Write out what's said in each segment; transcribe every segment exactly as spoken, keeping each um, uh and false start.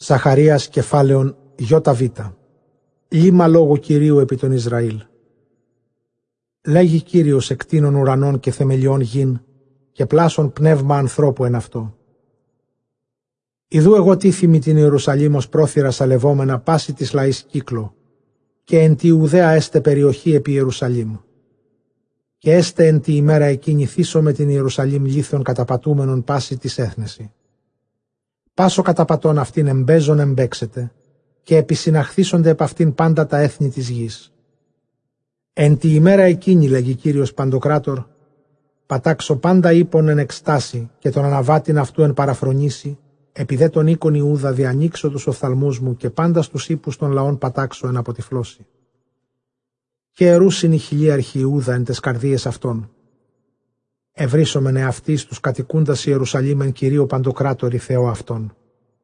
Ζαχαρίας κεφάλαιον ΙΒ. Λίμα λόγου Κυρίου επί τον Ισραήλ. Λέγει Κύριος εκτείνων ουρανών και θεμελιών γην και πλάσων πνεύμα ανθρώπου εν αυτό. Ιδού εγώ τίθιμη την Ιερουσαλήμ ως πρόθυρα σαλευόμενα πάση της λαής κύκλο, και εν τη Ιουδαία έστε περιοχή επί Ιερουσαλήμ. Και έστε εν τη ημέρα εκείνη θύσω με την Ιερουσαλήμ λίθων καταπατούμενων πάση της έθνεση. Πάσο καταπατών αυτήν εμπέζων εμπέξετε, και επισυναχθήσονται επ' αυτήν πάντα τα έθνη της γης. Εν τη ημέρα εκείνη, λέγει Κύριος Παντοκράτορ, πατάξω πάντα ύπον εν εκστάση και τον αναβάτην αυτού εν παραφρονήσει, επί δε τον οίκον Ιούδα διανοίξω τους οφθαλμούς μου και πάντα στους ύπους των λαών πατάξω εν αποτυφλώσει. Και ερούσιν η χιλίαρχη Ιούδα εν τες καρδίες αυτών. Ευρύσομεν εαυτής τους κατοικούντας Ιερουσαλήμ εν Κυρίω Παντοκράτορη Θεό αυτών.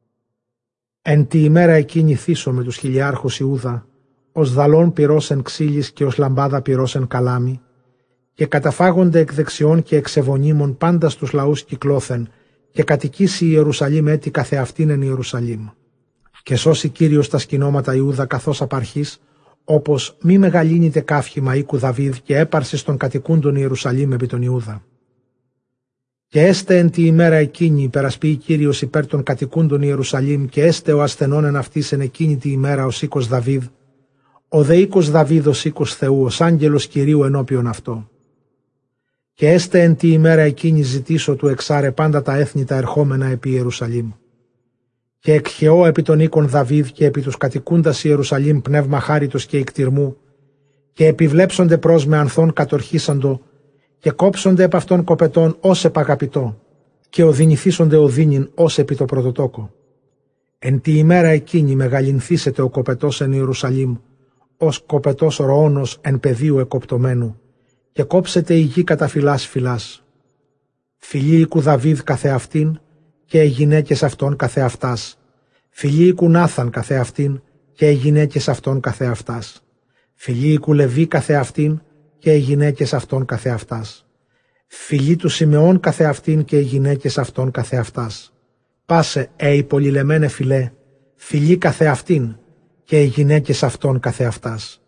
Εν τη ημέρα εκείνη θύσω με τους χιλιάρχους Ιούδα, ως δαλών πυρός εν ξύλις και ως λαμπάδα πυρός εν καλάμι, και καταφάγονται εκ δεξιών και εξεβονίμων πάντα στους λαούς κυκλώθεν, και κατοικήσει η Ιερουσαλήμ έτη καθεαυτήν εν Ιερουσαλήμ. Και σώσει Κύριος τα σκηνώματα Ιούδα καθώς απαρχής, όπως μη μεγαλύνεται κάφχημα οίκου Δαβίδ και έπαρσης των κατοικούντων Ιερουσαλήμ επί τον Ιούδα. Και έστε εν τη ημέρα εκείνη υπερασποιεί Κύριος υπέρ των κατοικούντων Ιερουσαλήμ, και έστε ο ασθενών εν αυτής εν εκείνη τη ημέρα ως οίκος Δαβίδ, ο δε οίκος Δαβίδ ως οίκος Θεού, ως άγγελος Κυρίου ενώπιον αυτό. Και έστε εν τη ημέρα εκείνη ζητήσω του εξάρε πάντα τα έθνη τα ερχόμενα επί Ιερουσαλήμ. Και εκχαιώ επί των οίκων Δαβίδ και επί τους κατοικούντας Ιερουσαλήμ πνεύμα χάριτος και ικτυρμού, και επιβλέψονται προς με ανθών κατορχήσαντο, και κόψονται επ' αυτών κοπετών ως επαγαπητό, και οδυνηθήσονται οδύνην ως επί το πρωτοτόκο. Εν τη ημέρα εκείνη μεγαλυνθήσεται ο κοπετός εν Ιερουσαλήμ, ως κοπετός ροώνος εν πεδίου εκοπτωμένου, και κόψεται η γη κατά φυλάς φυλάς. Φιλή οίκου Δαβίδ καθεαυτήν, και οι γυναίκες αυτών καθεαυτάς. Φιλή οίκου Νάθαν καθεαυτήν, και οι γυναίκες αυτών καθεαυτάς. Φιλή οίκου Λεβί καθεαυτήν, και οι γυναίκες αυτών καθεαυτάς. Φιλή του Σιμεών καθεαυτήν, και οι γυναίκες αυτών καθεαυτάς. Πάσε, ε οι πολυλεμένε φιλέ, φιλή καθεαυτήν, και οι γυναίκες αυτών καθεαυτάς.